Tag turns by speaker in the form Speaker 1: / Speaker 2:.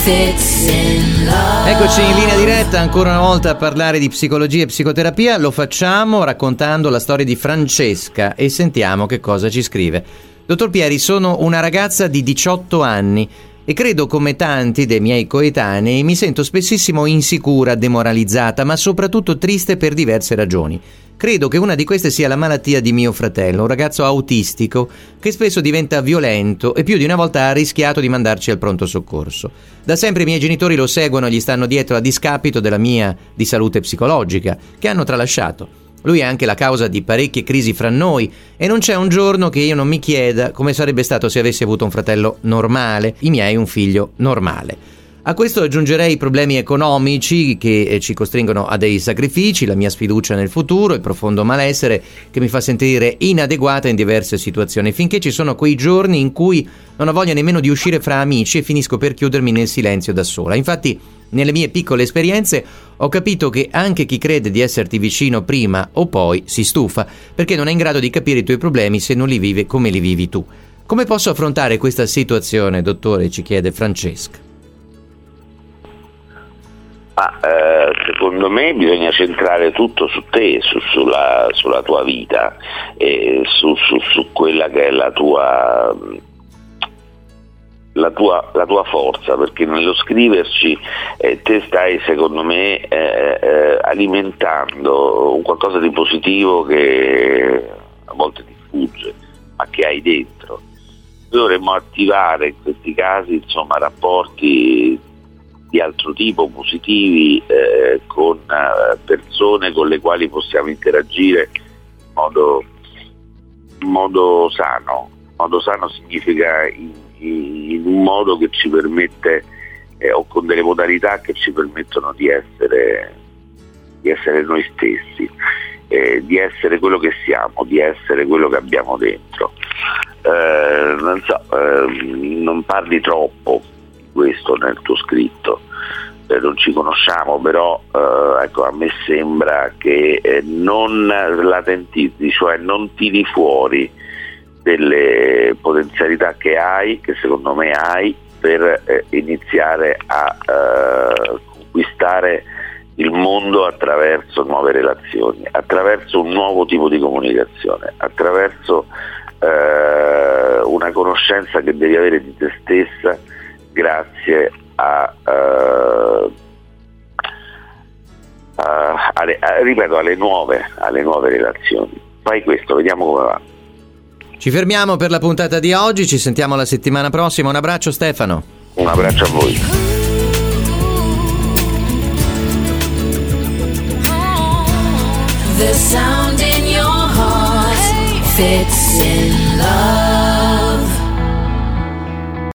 Speaker 1: Eccoci in linea diretta ancora una volta a parlare di psicologia e psicoterapia. Lo facciamo raccontando la storia di Francesca e sentiamo che cosa ci scrive. Dottor Pieri, sono una ragazza di 18 anni e credo, come tanti dei miei coetanei, mi sento spessissimo insicura, demoralizzata, ma soprattutto triste per diverse ragioni. Credo che una di queste sia la malattia di mio fratello, un ragazzo autistico che spesso diventa violento e più di una volta ha rischiato di mandarci al pronto soccorso. Da sempre i miei genitori lo seguono e gli stanno dietro a discapito della mia di salute psicologica, che hanno tralasciato. Lui è anche la causa di parecchie crisi fra noi e non c'è un giorno che io non mi chieda come sarebbe stato se avessi avuto un fratello normale, i miei un figlio normale. A questo aggiungerei i problemi economici che ci costringono a dei sacrifici, la mia sfiducia nel futuro, il profondo malessere che mi fa sentire inadeguata in diverse situazioni, finché ci sono quei giorni in cui non ho voglia nemmeno di uscire fra amici e finisco per chiudermi nel silenzio da sola. Infatti, nelle mie piccole esperienze ho capito che anche chi crede di esserti vicino prima o poi si stufa, perché non è in grado di capire i tuoi problemi se non li vive come li vivi tu. Come posso affrontare questa situazione, dottore? Ci chiede Francesca.
Speaker 2: Secondo me bisogna centrare tutto su te, sulla tua vita e su quella che è la tua forza, perché nello scriverci te stai, secondo me, alimentando un qualcosa di positivo che a volte ti sfugge, ma che hai dentro. Dovremmo attivare in questi casi, insomma, rapporti di altro tipo, positivi, con persone con le quali possiamo interagire in modo sano. Modo sano significa in un modo che ci permette, o con delle modalità che ci permettono di essere noi stessi, di essere quello che siamo, di essere quello che abbiamo dentro. Non parli troppo questo nel tuo scritto, non ci conosciamo, però ecco, a me sembra che non latentizzi, cioè non tiri fuori delle potenzialità che hai, che secondo me hai, per iniziare a conquistare il mondo attraverso nuove relazioni, attraverso un nuovo tipo di comunicazione, attraverso una conoscenza che devi avere di te stessa, grazie alle nuove relazioni. Fai questo, vediamo come va.
Speaker 1: Ci fermiamo per la puntata di oggi, ci sentiamo la settimana prossima. Un abbraccio, Stefano.
Speaker 2: Un abbraccio a voi.
Speaker 3: The sound in your heart fits in love.